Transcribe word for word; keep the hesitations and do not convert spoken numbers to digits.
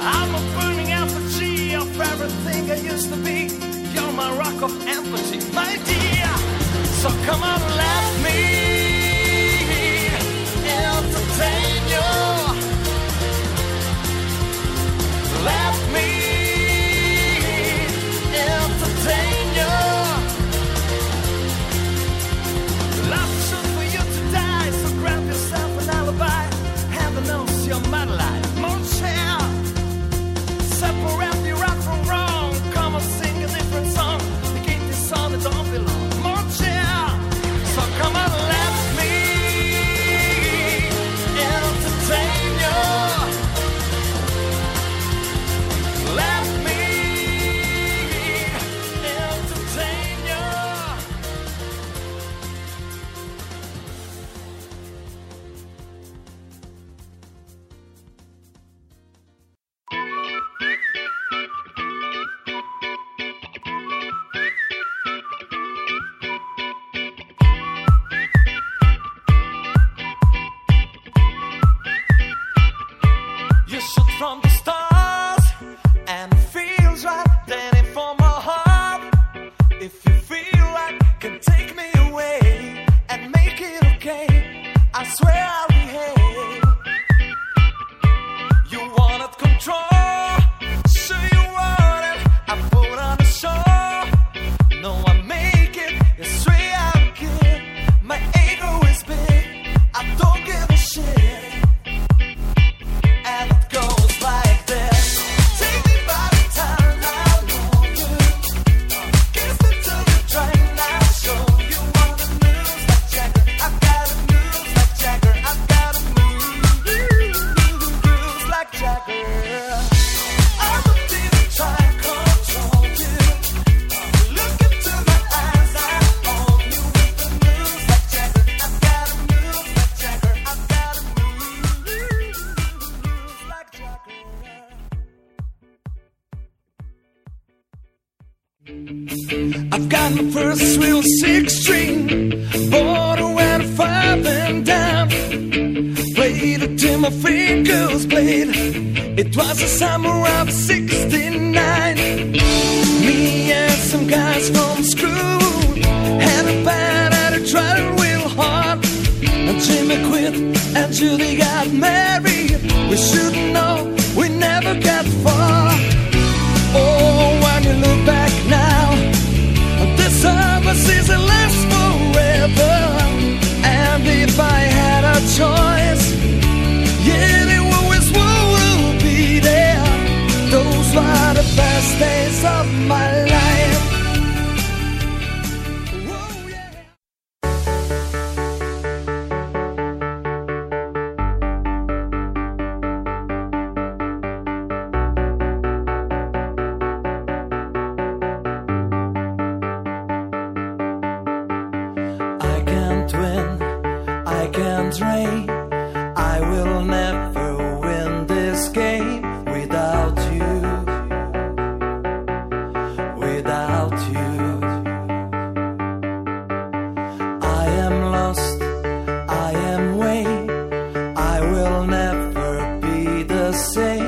I'm a burning effigy of everything I used to be. You're my rock of empathy, my dear. So come on, let me entertain you. Let me entertain you. Life's short for you to die, so grab yourself an alibi. Heaven knows you're my life. More chair, separate the right from wrong. Come and sing a different song. The game is song that don't belong. More chair, so come on, let me entertain you. Let me entertain you. You shoot from the stars, and it feels right. Then it for my heart. If you feel like can take me away and make it okay, I swear I'll behave. You wanted control, so you wanted. I put on a show. No, I make it. You swear I'll give. My ego is big. I don't give a shit. And it goes like this. Take me by the time I want you. Kiss me till the train. I'll show you wanna moves like Jagger. I've got a moves like Jagger. I've got a moves like Jagger. I'm a demon trying to control you. Look into my eyes, I own you with the moves like Jagger. I've got a moves like Jagger. I've got a moves like Jagger. I've got my first real six string, bought her when I five and down. Played it till my fingers bled. It was the summer of sixty-nine. Me and some guys from school had a band and I tried real hard. And Jimmy quit and Judy got married. We shouldn't know, we never got far. Oh, when you look back now, the summer season lasts forever. And if I had a choice, yeah, they always will be there. Those were the best days of my life. Oh, yeah. I can't win, I can't reign. I will never win this game without you, without you. I am lost, I am way. I will never be the same.